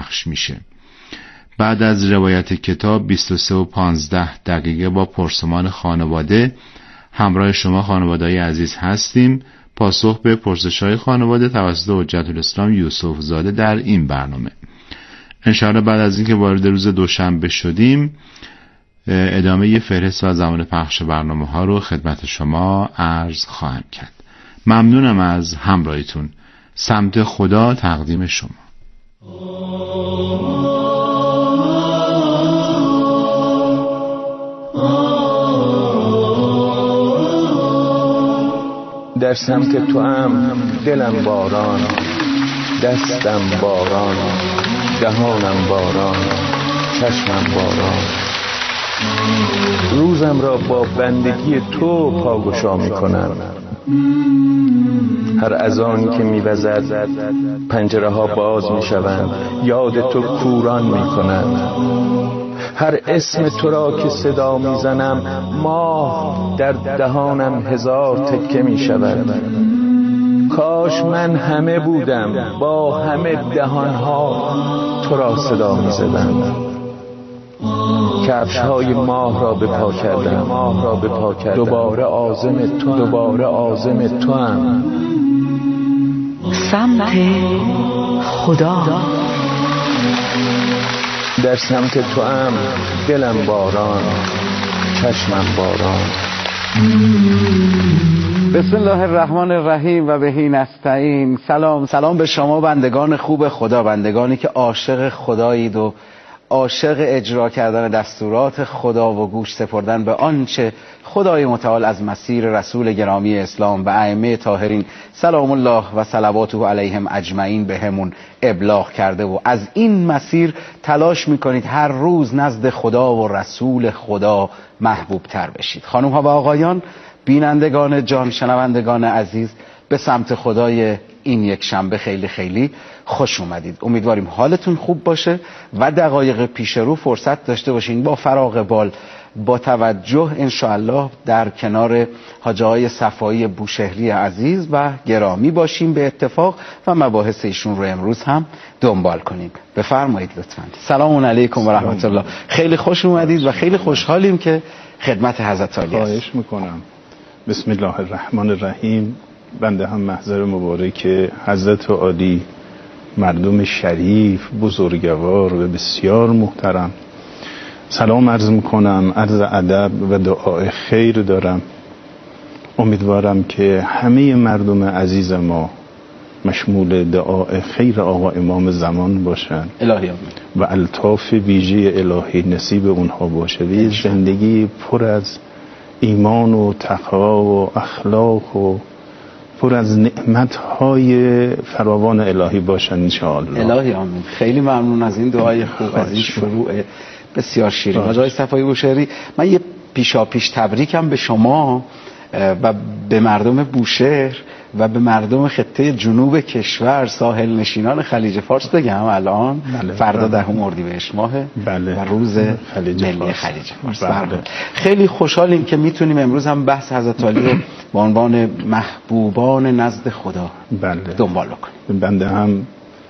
پخش میشه. بعد از روایت کتاب 23:15 با پرسمان خانواده همراه شما خانواده‌های عزیز هستیم. پاسخ به پرسش‌های خانواده توسط حجت الاسلام یوسف زاده در این برنامه. انشاءالله بعد از اینکه وارد روز دوشنبه شدیم ادامه یه فهرست و زمان پخش برنامه‌ها رو خدمت شما عرض خواهم کرد. ممنونم از همراهیتون. سمت خدا تقدیم شما. در سمت تو هم دلم باران، دستم باران، دهانم باران، چشمم باران. روزم را با بندگی تو پاگشا میکنم. هر اذان که میوزد پنجره ها باز میشوند، یاد تو کوران میکنند. هر اسم تو را که صدا میزنم ماه در دهانم هزار تکه میشود. کاش من همه بودم با همه دهانها تو را صدا میزدم. کفش‌های ماه را به پا کردم، دوباره عازم تو هم. سمت خدا. در سمت تو هم دلم باران، چشمم باران. بسم الله الرحمن الرحیم و بهی نستعین. سلام به شما بندگان خوب خدا، بندگانی که عاشق خدایید و عاشق اجرا کردن دستورات خدا و گوش سپردن به آنچه خدای متعال از مسیر رسول گرامی اسلام و ائمه طاهرین سلام الله و صلواته علیهم اجمعین بهمون ابلاغ کرده و از این مسیر تلاش میکنید هر روز نزد خدا و رسول خدا محبوب تر بشید. خانم ها و آقایان، بینندگان جان، شنوندگان عزیز، به سمت خدای این یک شنبه خیلی خیلی خوش اومدید. امیدواریم حالتون خوب باشه و دقایق پیش رو فرصت داشته باشین با فراغ بال، با توجه انشاءالله در کنار حاجی های صفایی بوشهری عزیز و گرامی باشیم به اتفاق و مباحث ایشون رو امروز هم دنبال کنیم. بفرمایید لطفاً. سلام علیکم و رحمت الله. خیلی خوش اومدید و خیلی خوشحالیم که خدمت حضرت عالی هستیم. خواهش میکنم. بسم الله الرحمن الرحیم. بنده هم محضر مبارک حضرت عالی، مردم شریف، بزرگوار و بسیار محترم، سلام عرض میکنم، عرض ادب و دعای خیر دارم. امیدوارم که همه مردم عزیز ما مشمول دعای خیر آقا امام زمان باشن الهی آمین و الطاف ویژه الهی نصیب اونها باشه و یه زندگی پر از ایمان و تقوا و اخلاق و پر از نعمت‌های فراوان الهی باشن انشاءالله. الهی آمین. خیلی ممنون از این دعای خوب، از این شروع بسیار شیرین. حاجی صفایی بوشهری، من یه پیش تبریکم به شما و به مردم بوشهر و به مردم خطه جنوب کشور، ساحل نشینان خلیج فارس بگم الان. بله، فردا بله. 10 اردیبهشت ماه بله. و روز خلیج ملی فارس. خلیج فارس. بله. خیلی خوشحالیم که میتونیم امروز هم بحث حضرت عالی رو با عنوان محبوبان نزد خدا بله. دنبال کنیم. بنده هم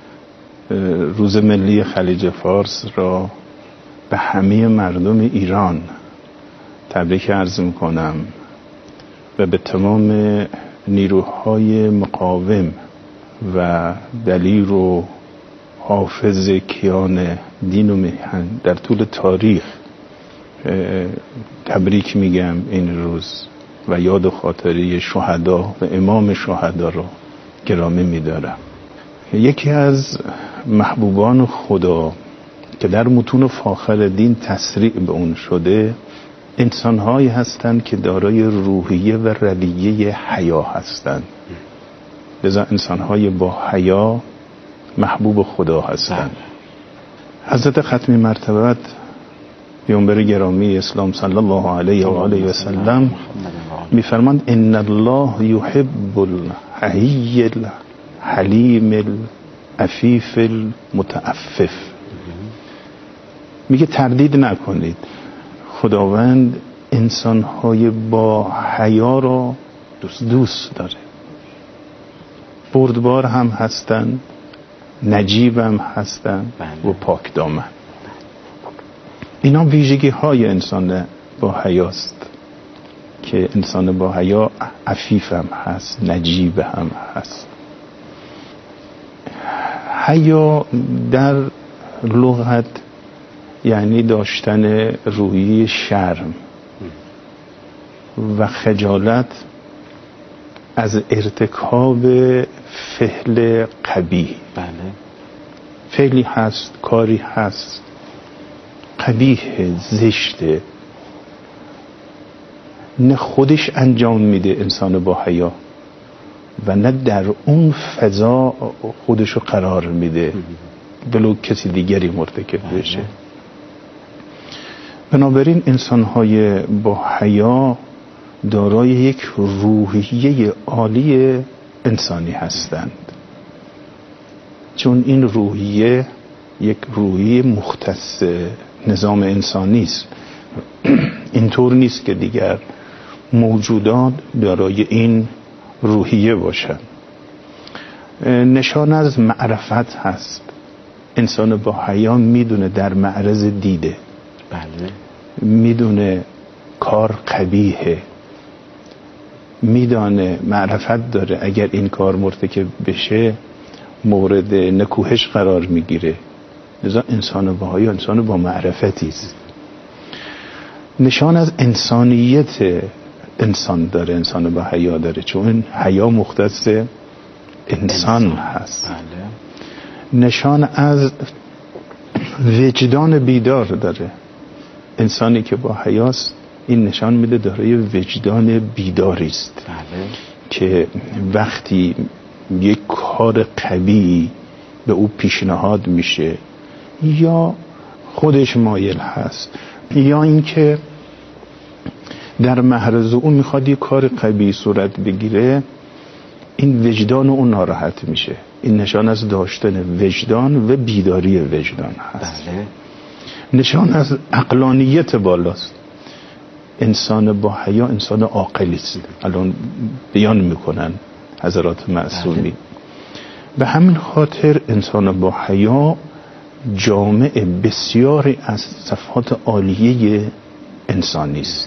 روز ملی خلیج فارس را به همه مردم ایران تبریک عرض میکنم و به تمام نیروهای مقاوم و دلیر و حافظ کیان دین و میهن در طول تاریخ تبریک میگم این روز و یاد و خاطره شهدا و امام شهدا رو گرامی میدارم. یکی از محبوبان خدا که در متون فاخر دین تسریع به اون شده انسان‌هایی هستند که دارای روحیه و رویه حیا هستند، لذا انسان‌های با حیا محبوب خدا هستند. حضرت ختمی مرتبت پیامبر گرامی اسلام صلی الله علیه و آله و سلم می‌فرماند ان الله یحب الحی الحلیم العفیف المتعفف. میگه تردید نکنید، خداوند انسان‌های با حیا را دوست داره. بردبار هم هستند نجیبم هستن و پاک دامن. اینا ویژگی های انسان با حیاست که انسان با حیا عفیف هم هست، نجیب هم هست. حیا در لغت یعنی داشتن روحی شرم و خجالت از ارتکاب فعل قبیح. بله. فعلی هست، کاری هست قبیح، زشته، نه خودش انجام میده انسان با حیا و نه در اون فضا خودشو قرار میده ولو کسی دیگری مرتکب بشه. بنابراین انسان‌های با حیا دارای یک روحیه عالی انسانی هستند، چون این روحیه یک روحیه مختص نظام انسانی است. اینطور نیست که دیگر موجودات دارای این روحیه باشند. نشان از معرفت هست. انسان با حیا میدونه در معرض دیده، بله، میدونه کار قبیحه، میدانه، معرفت داره اگر این کار مرتکب بشه مورد نکوهش قرار میگیره. لذا انسان با حیا انسان با معرفتی است. نشان از انسانیت انسان داره، انسان با حیا داره، چون این حیا مختص انسان هست. بله. نشان از وجدان بیدار داره. انسانی که با حیاست این نشان میده دارای وجدان بیداری است. بله. که وقتی یک کار قبیح به او پیشنهاد میشه یا خودش مایل هست یا اینکه در معرض او میخواد یک کار قبیح صورت بگیره، این وجدان اون ناراحت میشه. این نشان از داشتن وجدان و بیداری وجدان هست. بله. نشان از عقلانیت بالاست. انسان با حیا انسان عاقلی است. الان بیان میکنن حضرات معصومی. به همین خاطر انسان با حیا جامع بسیاری از صفات عالیه انسانی است.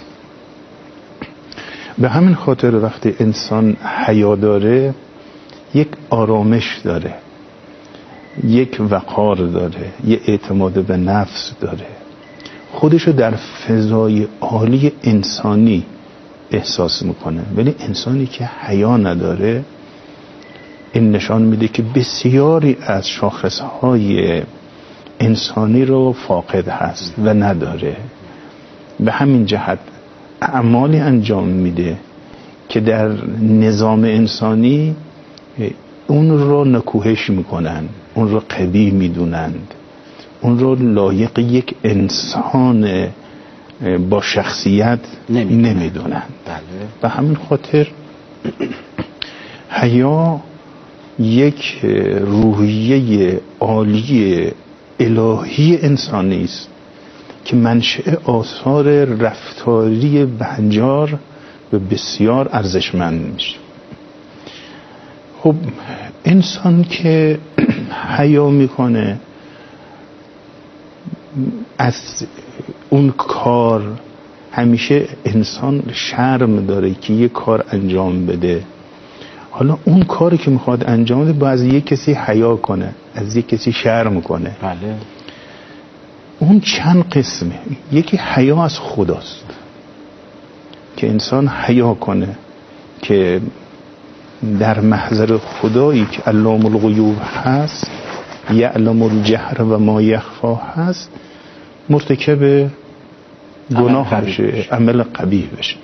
به همین خاطر وقتی انسان حیا داره یک آرامش داره، یک وقار داره، یک اعتماد به نفس داره، خودشو در فضای عالی انسانی احساس میکنه. ولی انسانی که حیا نداره این نشان میده که بسیاری از شاخصهای انسانی رو فاقد هست و نداره. به همین جهت اعمالی انجام میده که در نظام انسانی اون رو نکوهش میکنن، اون رو قبیح میدونند، اون رو لایق یک انسان با شخصیت نمیدونند. بله. به همین خاطر حیا یک روحیه عالی الهی انسانی است که منشأ آثار رفتاری بهنجار و بسیار ارزشمند میشه. خب انسان که حیا میکنه از اون کار، همیشه انسان شرم داره که یه کار انجام بده. حالا اون کاری که میخواد انجام بده باید از یک کسی حیا کنه، از یک کسی شرم کنه. بله. اون چند قسمه. یکی حیا از خداست که انسان حیا کنه که در محضر خدایی که علام الغیوب هست، یعلم الجهر و ما یخفا هست، مرتکب گناه بشه، عمل قبیح بشه.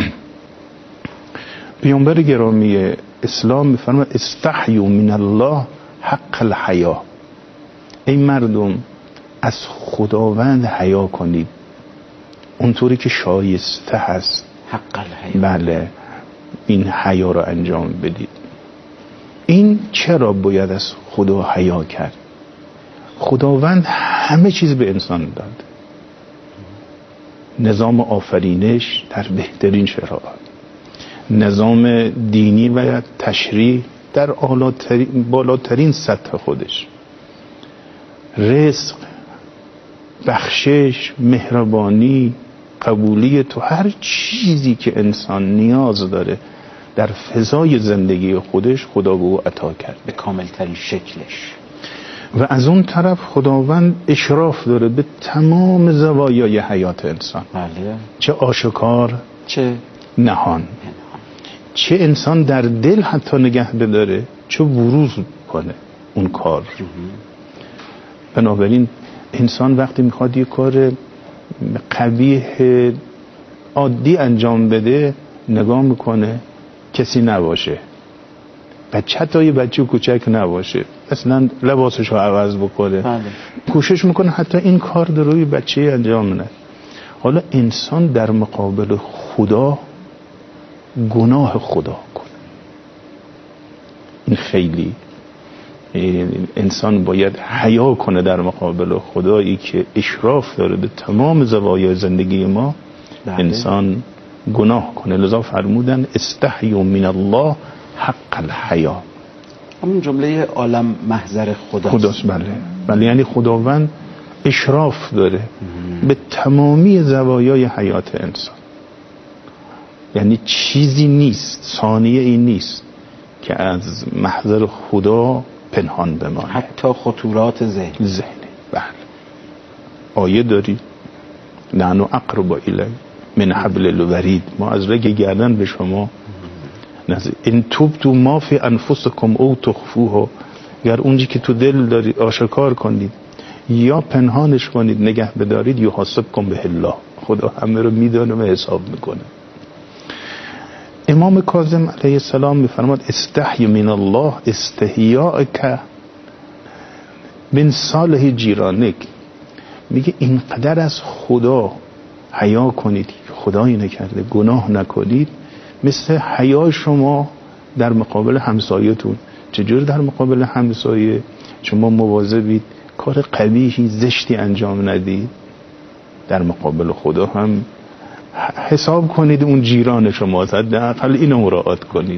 پیامبر گرامی اسلام میفرماید استحیوا من الله حق الحیا. ای مردم از خداوند حیا کنید اونطوری که شایسته هست. حق الحیا. بله، این حیا رو انجام بدید. این چرا باید از خدا حیا کرد؟ خداوند همه چیز به انسان داد. نظام آفرینش در بهترین شرایط، نظام دینی و تشریع در بالاترین سطح خودش، رزق، بخشش، مهربانی، قبولیت و هر چیزی که انسان نیاز داره در فضای زندگی خودش خدا به او عطا کرد به کاملترین شکلش. و از اون طرف خداوند اشراف داره به تمام زوایای حیات انسان، بله. چه آشکار چه نهان، چه انسان در دل حتی نگه بداره، چه بروز کنه اون کار. بنابراین انسان وقتی میخواد یه کار قبیح عادی انجام بده نگاه میکنه کسی نباشه، بچه حتی یه بچه کوچک نباشه، اصلا لباسش رو عوض بکنه، بله. کوشش میکنه حتی این کار در روی بچه انجام نه. حالا انسان در مقابل خدا گناه خدا کنه، این خیلی انسان باید حیا کنه در مقابل خدایی که اشراف داره به تمام زوایای زندگی ما. بله. انسان گناه کنه. لذا فرمودن استحیوا من الله حق الحیا. همون جمله عالم محضر خداست. بله یعنی خداوند اشراف داره به تمامی زوایای حیات انسان. یعنی چیزی نیست، ثانیه این نیست که از محضر خدا پنهان بمانه، حتی خطورات ذهنی. بله. آیه داری نحن اقرب الی من حبل الورید، ما از رگ گردن به شما نزدیک. ان تبدوا ما فی انفسکم او تخفوه، اگر اونجی که تو دل دارید آشکار کنید یا پنهانش کنید نگه بدارید، یحاسبکم به الله، خدا همه رو میدونه و حساب میکنه. امام کاظم علیه السلام میفرماد استحی من الله استحیاءک من صالح جیرانک. میگه اینقدر از خدا حیا کنید که خدایی نکرده، گناه نکنید، مثل حیا شما در مقابل همسایتون. چجور در مقابل همسایه شما مواظبید کار قبیحی زشتی انجام ندید، در مقابل خدا هم حساب کنید اون جیران شما، حداقل اینو مراعات کنید.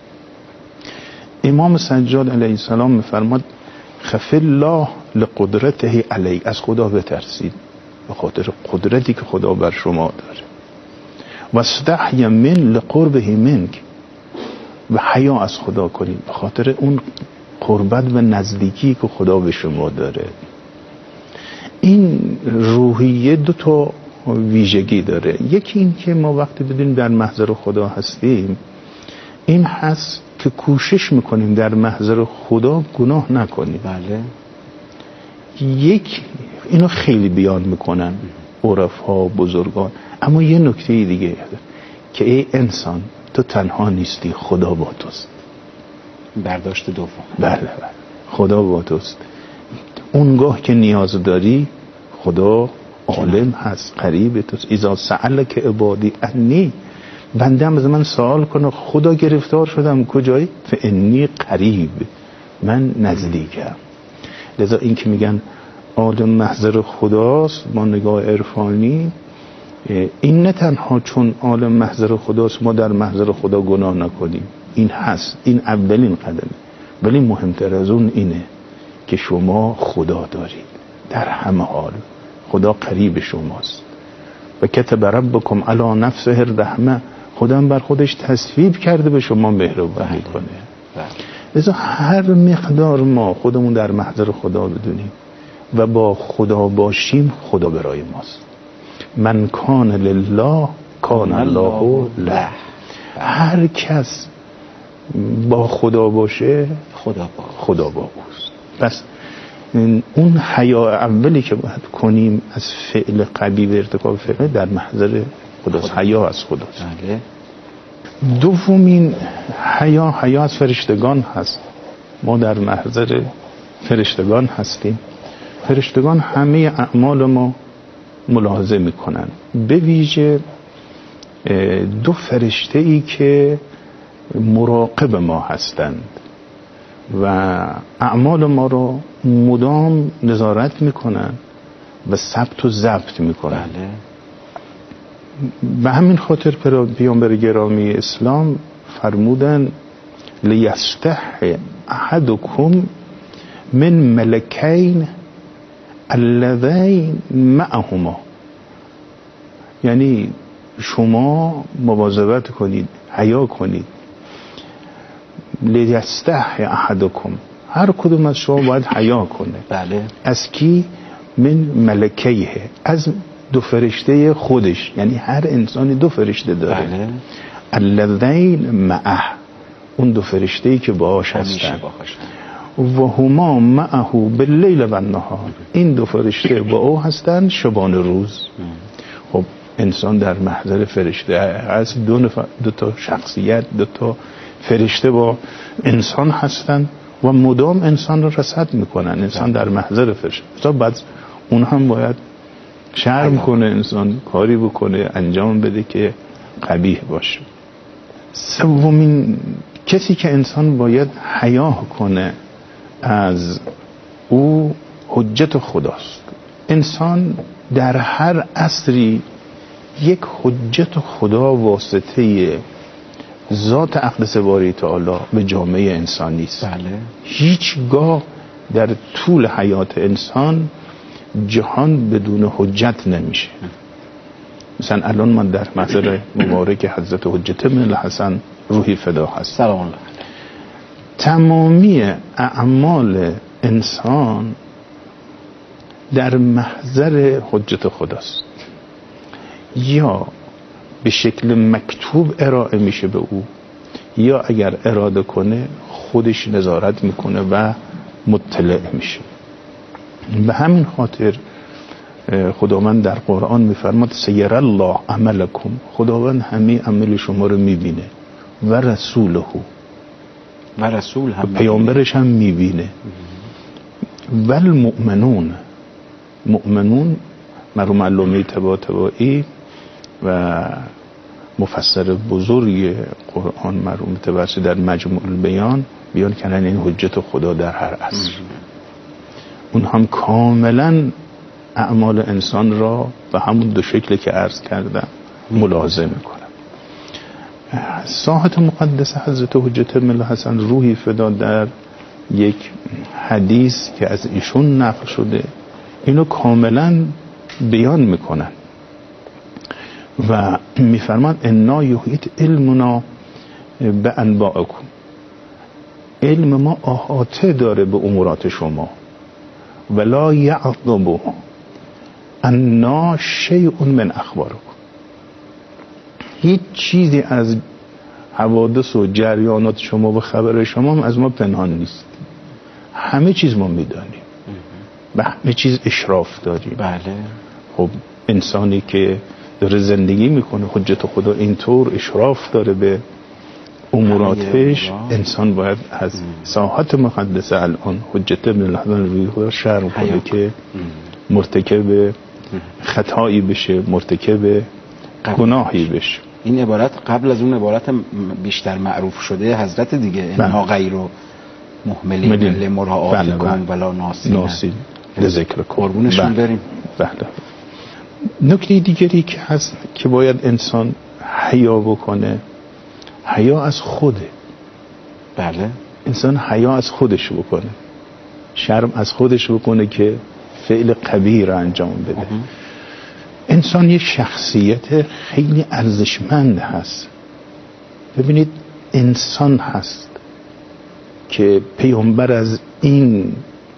امام سجاد علیه السلام میفرماد خف الله لقدرته علی، از خدا بترسید به خاطر قدرتی که خدا بر شما داره. و استحی من لقربه منک، و حیا از خدا کنید به خاطر اون قربت و نزدیکی که خدا به شما داره. این روحیه دو تا ویژگی داره. یکی این که ما وقتی بدونیم در محضر خدا هستیم، این هست که کوشش میکنیم در محضر خدا گناه نکنیم. بله. یک اینو خیلی بیان میکنن عرفا بزرگان. اما یه نکته دیگه که ای انسان تو تنها نیستی، خدا با توست. برداشت دوم. بله خدا با توست. اونگاه که نیاز داری خدا عالم هست، قریب توست. اذا سألک عبادی انی، بندم از من سوال کنه خدا گرفتار شدم کجایی؟ فانی قریب، من نزدیکم. لذا این که میگن عالم محضر خداست با نگاه عرفانی، این نه تنها چون عالم محضر خداست ما در محضر خدا گناه نکنیم، این هست، این اولین قدمه، ولی مهمتر از اون اینه که شما خدا دارید در همه حال. خدا قریب شماست. و کتب ربکم علی نفسه الرحمه، خدا بر خودش تصویب کرده به شما مهربانی کنه. لذا هر مقدار ما خودمون در محضر خدا بدونیم و با خدا باشیم، خدا برای ماست. من کان لله کان الله له. هر کس با خدا باشه خدا با اوست. پس اون حیا اولی که باید کنیم از فعل قبیح و ارتکاب فعل در محضر خداست. حیا از خداست. بله. دومین حیا از فرشتگان هست. ما در محضر فرشتگان هستیم. فرشتگان همه اعمال ما ملاحظه میکنن، به ویژه دو فرشته ای که مراقب ما هستند و اعمال ما رو مدام نظارت میکنن و ثبت و ضبط میکنن. بله. به همین خاطر پیامبر گرامی اسلام فرمودن لیستح احدکم من ملکین الذین معهما، یعنی شما مواظبت کنید، حیا کنید. لیستحی احدکم، هر کدوم از شما باید حیا کنه. بله. از کی؟ من ملکیه، از دو فرشته خودش، یعنی هر انسانی دو فرشته داره. بله. الذین معه، اون دو فرشته‌ای که باهاش هستن. و هما معه باللیل و النهار، این دو فرشته با او هستن شبان روز. خب انسان در محضر فرشته از دو تا شخصیت، دو تا فرشته با انسان هستن و مدام انسان رو رصد میکنن. انسان در محضر فرشته، بعد اون هم باید شرم کنه، انسان کاری بکنه انجام بده که قبیح باشه. سومین کسی که انسان باید حیا کنه از او حجت خداست. انسان در هر عصری یک حجت خدا واسطه ذات اقدس باری تعالی به جامعه انسانی است. بله. هیچگاه در طول حیات انسان جهان بدون حجت نمیشه. مثلا الان من در محضر مبارک حضرت حجت بن الحسن روحی فدا هست، سلام الله. تمامی اعمال انسان در محضر حجت خداست، یا به شکل مکتوب ارائه میشه به او، یا اگر اراده کنه خودش نظارت میکنه و مطلع میشه. به همین خاطر خداوند در قرآن میفرماد سیر الله عملکم، خداوند همه عمل شما رو میبینه، و رسوله، و رسول هم پیامبرش هم میبینه. و المؤمنون، مؤمنون مرحوم علامه طباطبایی و مفسر بزرگ قرآن مرحوم طباطبایی در مجموع البیان بیان کردن این حجت خدا در هر عصر. اون هم کاملا اعمال انسان را به همون دو شکلی که عرض کردم ملاحظه میکنم. ساحت مقدس حضرت حجت بن الحسن روحی فدا در یک حدیث که از ایشون نقل شده اینو کاملا بیان میکنن و میفرمان انا یحیط علمنا به انباءکم، علم ما احاطه داره به امورات شما، ولا یعظم انا شیء من اخبارکم، هیچ چیزی از حوادث و جریانات شما و خبر شما هم از ما پنهان نیست، همه چیز ما میدانیم، به همه چیز اشراف داریم. بله. خب انسانی که داره زندگی میکنه حجت خدا اینطور اشراف داره به اموراتش، انسان باید از ساحت مقدسه الان حجت ابن الحسن روی خدا شرم کنه که مرتکب خطایی بشه، مرتکب گناهی بشه. این عبارت قبل از اون عبارت بیشتر معروف شده حضرت دیگه، انها غیر و مهملین لمراعاتکم ولا ناسین لذکرکم، قربونشون بریم. بله. نکته دیگری که هست که باید انسان حیا بکنه، حیا از خوده. بله. انسان حیا از خودش بکنه، شرم از خودش بکنه که فعل قبیح را انجام بده. انسان یه شخصیت خیلی ارزشمند هست. ببینید انسان هست که پیامبر از این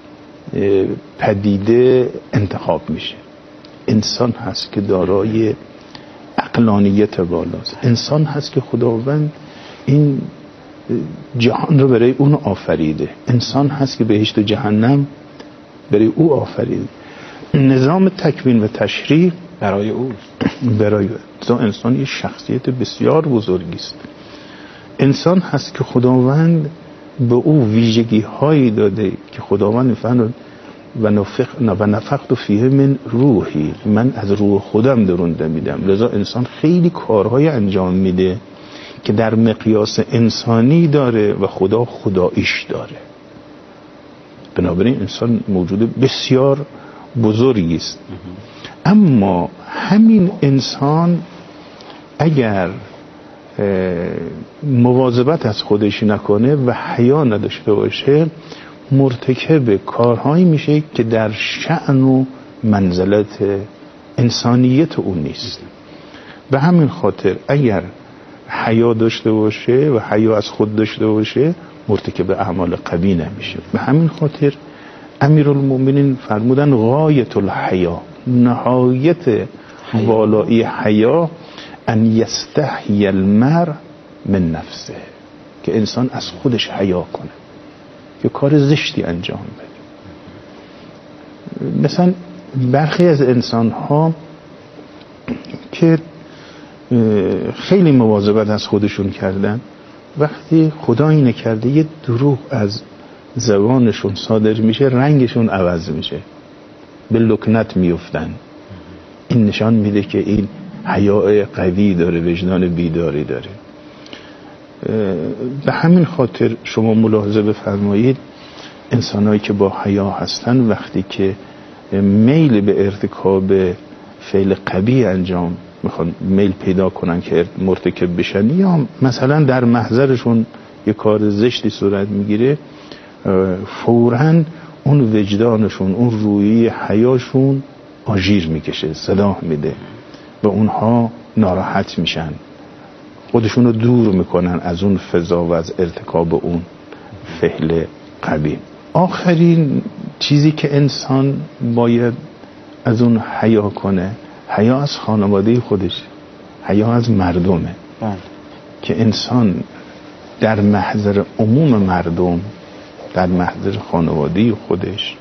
پدیده انتخاب میشه، انسان هست که دارای عقلانیت بالاست، انسان هست که خداوند این جهان رو برای اون آفریده، انسان هست که بهشت و جهنم برای او آفریده، نظام تکوین و تشریع برای او، برای انسان یه شخصیت بسیار بزرگی است. انسان هست که خداوند به او ویژگی هایی داده که خداوند میفرماید و نفخت فیه من روحی، من از روح خودم درونده میدم. لذا انسان خیلی کارهای انجام میده که در مقیاس انسانی داره و خدا خداییش داره. بنابراین انسان موجود بسیار بزرگی است. اما همین انسان اگر مواظبت از خودش نکنه و حیا نداشته باشه، مرتکب کارهایی میشه که در شأن و منزلت انسانیت اون نیست. به همین خاطر اگر حیا داشته باشه و حیا از خود داشته باشه مرتکب اعمال قبیح نمیشه. به همین خاطر امیرالمومنین فرمودن غایت الحیا، نهایت والایی حیا ان یستحی المرء من نفسه، که انسان از خودش حیا کنه، که کار زشتی انجام بده. مثلا برخی از انسان ها که خیلی مواظبت از خودشون کردن، وقتی خدا اینه کرده یه دروغ از زبانشون صادر میشه رنگشون عوض میشه، به لکنت میفتن. این نشان میده که این حیا قوی داره، وجدان بیداری داره. به همین خاطر شما ملاحظه بفرمایید انسانایی که با حیا هستن وقتی که میل به ارتکاب فعل قبیح انجام میخوان، میل پیدا کنن که مرتکب بشن، یا مثلا در محضرشون یه کار زشتی صورت میگیره، فوراً اون وجدانشون، اون روحی حیاشون آژیر میکشه، صلاح میده و اونها ناراحت میشن، خودشون رو دور میکنن از اون فضا و از ارتکاب اون فعل قبیح. آخرین چیزی که انسان باید از اون حیا کنه، حیا از خانواده خودش، حیا از مردمه. که انسان در محضر عموم مردم، در محضر خانواده خودش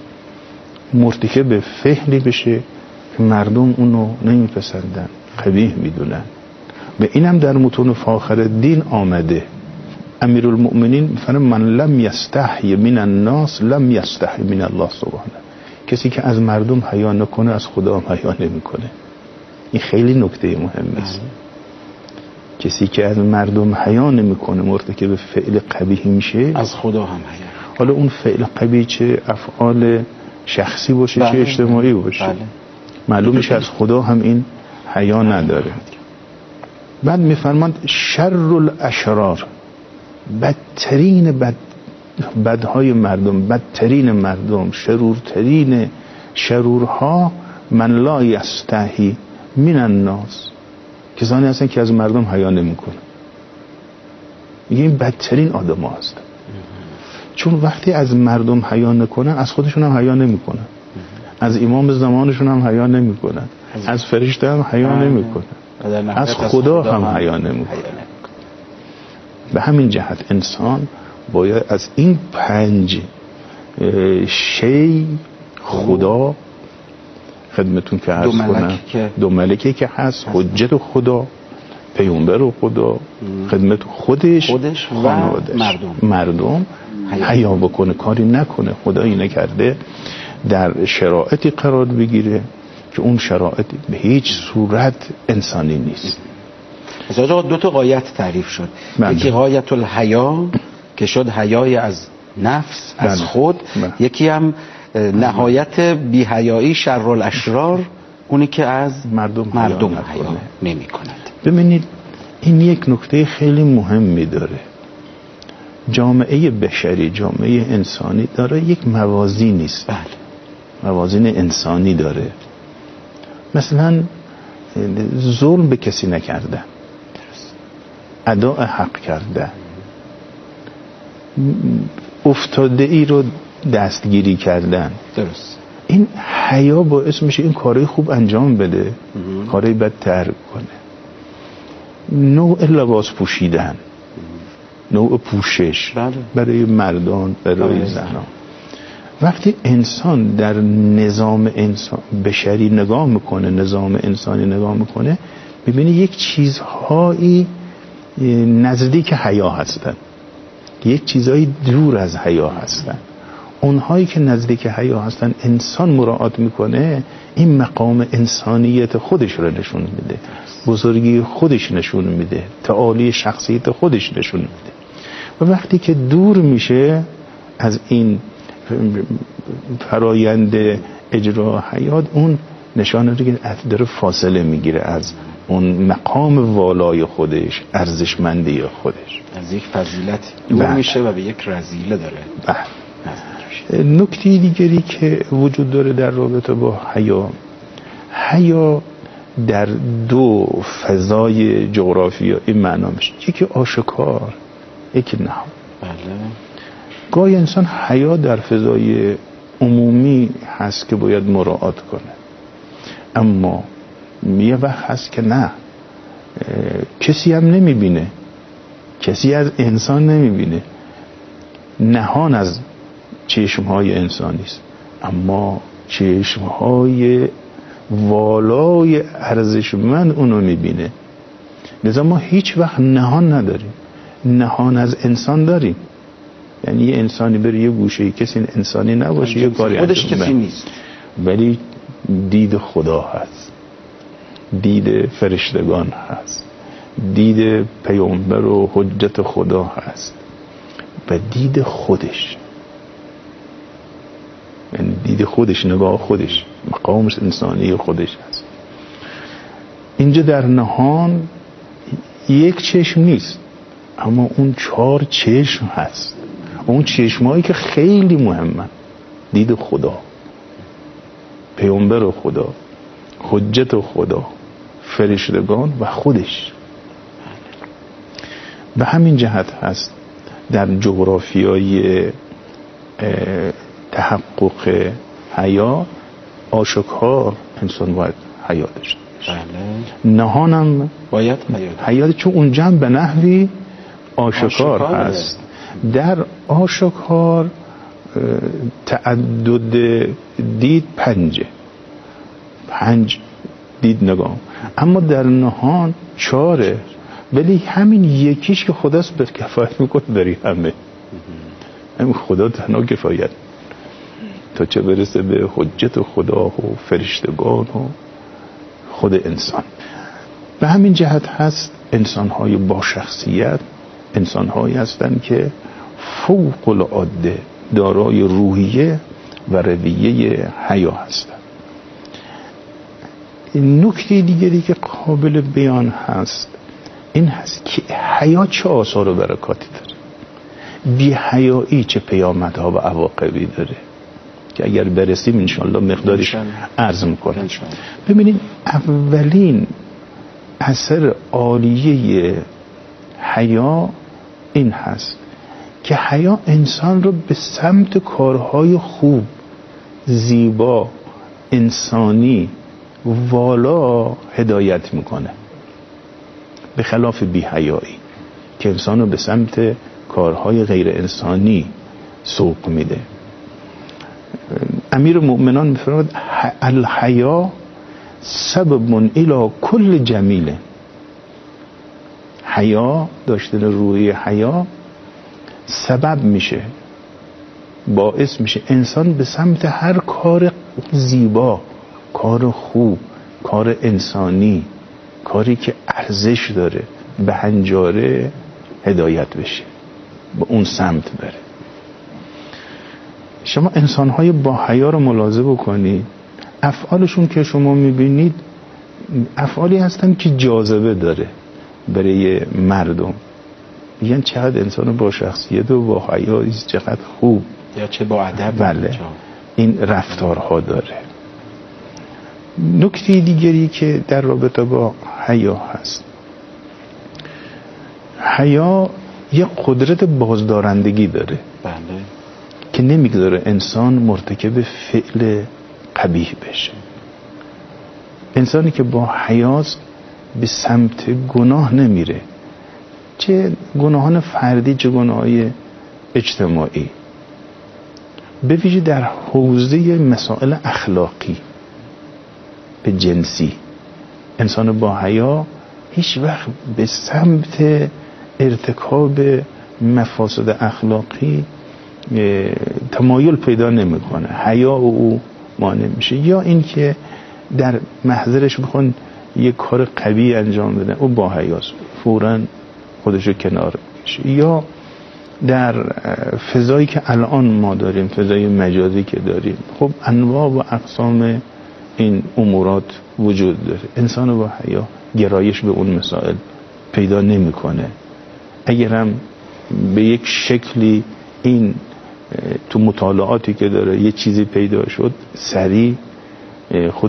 مرتکب فعلی بشه که مردم اونو نمیپسندن، قبیح میدونن. و اینم در متون فاخرالدین آمده. امیرالمؤمنین میفرمایند من لم یستحی من الناس لم یستحی من الله سبحانه. کسی که از مردم حیا نکنه از خدا هم حیا نمیکنه. این خیلی نکته مهمه است. کسی که از مردم حیا نمیکنه مرتکب فعل قبیح میشه، از خدا هم حیا. حالا اون فعل قبیح چه افعال شخصی باشه چه اجتماعی باشه، معلوم میشه از خدا هم این حیا نداره. بعد میفرماند شر الاشرار، بدترین بدهای مردم، بدترین مردم، شرورترین شرورها من لا یستحی من الناس، کسانی هستن که از مردم حیا نمیکنن. میگه این بدترین آدم ها هستن، چون وقتی از مردم حیا نکنن از خودشون هم حیا نمیکنن، از امام زمانشون هم حیا نمیکنن، از فرشته هم حیا نمیکنن، از خدا هم حیا نمیکنن. به همین جهت انسان باید از این 5 شی خدا خدمتون که عرض کنم، 2 ملکه که هست، حجت خدا، پیامبر و خدا، خدمت خودش و مردم حیا بکنه، کاری نکنه خدایی نکرده در شرایطی قرار بگیره که اون شرایط به هیچ صورت انسانی نیست. از آقا 2 تا غایت تعریف شد. یکی غایت الحیا که شد حیای از نفس، از خود. یکی هم نهایت بی‌حیایی شر الاشرار، اونی که از مردم حیا نمی کند. ببینید این یک نکته خیلی مهمی داره. جامعه بشری، جامعه انسانی داره یک موازینی است. موازین انسانی داره. مثلا ظلم به کسی نکردن، اداء حق کردن، افتاده ای رو دستگیری کردن. درست. این حیا باعث میشه این کارهای خوب انجام بده، کارهای بد ترک کنه. نوع لباس پوشیدن، نوع پوشش برای مردان، برای زنان. وقتی انسان در نظام انسان بشری نگاه میکنه، نظام انسانی نگاه میکنه، میبینه یک چیزهایی نزدیک حیا هستن، یک چیزهایی دور از حیا هستن. اونهایی که نزدیک حیا هستن انسان مراعات میکنه، این مقام انسانیت خودش رو نشون میده، بزرگی خودش نشون میده، تعالی شخصیت خودش نشون میده. و وقتی که دور میشه از این فرایند اجرا حیات، اون نشانه دیگه داره فاصله میگیره از اون مقام والای خودش، ارزشمندی خودش، از یک فضیلت دور میشه و به یک رذیله داره. نکته دیگری که وجود داره در رابطه با حیا در دو فضای جغرافیایی معنا میشه، یکی آشکار، یکی نهان. بله. گاهی انسان حیا در فضای عمومی هست که باید مراعات کنه، اما یه وقت هست که نه، کسی هم نمیبینه، کسی از انسان نمیبینه، نهان از چشمهای انسانی است، اما چشمهای والای ارزشمند اونو میبینه. لذا ما هیچ وقت نهان نداریم، نهان از انسان داریم. یعنی یه انسانی بره یه گوشه کسی انسانی نباشه، یه کاری خودش کسی نیست، ولی دید خدا هست، دید فرشتگان هست، دید پیامبر و حجت خدا هست و دید خودش، یعنی دید خودش، نگاه خودش، مقامش انسانی خودش هست. اینجا در نهان یک چشم نیست، اما اون 4 چشم هست، اون چشمایی که خیلی مهمن: دید خدا، پیامبر خدا، حجت خدا، فرشتگان و خودش. به همین جهت هست در جغرافیای تحقق حیا آشکار انسان باید حیا داشته باشه. بله. نهانم باید حیا، چون اونجا هم به نحوی آشکار هست. در آشکار تعدد دید 5 دید نگاه، اما در نهان 4، ولی همین یکیش که خداست به کفایت میکنه داری همه. همین خدا تنها کفایت، تا چه برسه به حجت خدا و فرشتگان و خود انسان. به همین جهت هست انسان‌های با شخصیت انسان‌هایی هستند که فوق العاده دارای روحیه و رویه حیا هستند. نکته دیگری که قابل بیان هست این هست که حیا چه آثار و برکاتی داره، بی حیایی چه پیامدها و عواقبی داره که اگر برسیم انشاءالله مقدارش عرض میکنم. ببینید، اولین اثر عالیه حیا این هست که حیا انسان رو به سمت کارهای خوب، زیبا، انسانی، والا هدایت میکنه، به خلاف بی حیایی که انسان رو به سمت کارهای غیر انسانی سوق میده. امیر المؤمنان میفرماید الحیا سبب الی کل جمیل. حیا، داشتن روی حیا سبب میشه، باعث میشه انسان به سمت هر کار زیبا، کار خوب، کار انسانی، کاری که ارزش داره به هنجاره هدایت بشه، به اون سمت بره. شما انسان‌های با حیا رو ملاحظه بکنید، افعالشون که شما میبینید افعالی هستن که جاذبه داره برای مردم. یعنی چقدر انسان با شخصیت و با حیا چقدر خوب، یا چه با ادب. بله، این رفتارها داره. نکته دیگری که در رابطه با حیا هست، حیا یه قدرت بازدارندگی داره. بله. که نمیگذاره انسان مرتکب فعل قبیح بشه. انسانی که با حیاست به سمت گناه نمیره، چه گناهان فردی چه گناههای اجتماعی، به ویژه در حوزه مسائل اخلاقی به جنسی. انسان با حیا هیچ وقت به سمت ارتکاب مفاسد اخلاقی تمایل پیدا نمیکنه، حیا او مانع میشه. یا اینکه در محضرش بخون یک کار قوی انجام بده، او با حیاست، فوراً خودشو کنار میشه. یا در فضایی که الان ما داریم، فضای مجازی که داریم، خب انواع و اقسام این امورات وجود داره. انسان با حیا گرایش به اون مسائل پیدا نمیکنه. اگرم به یک شکلی این تو مطالعاتی که داره یه چیزی پیدا شد، سریع خود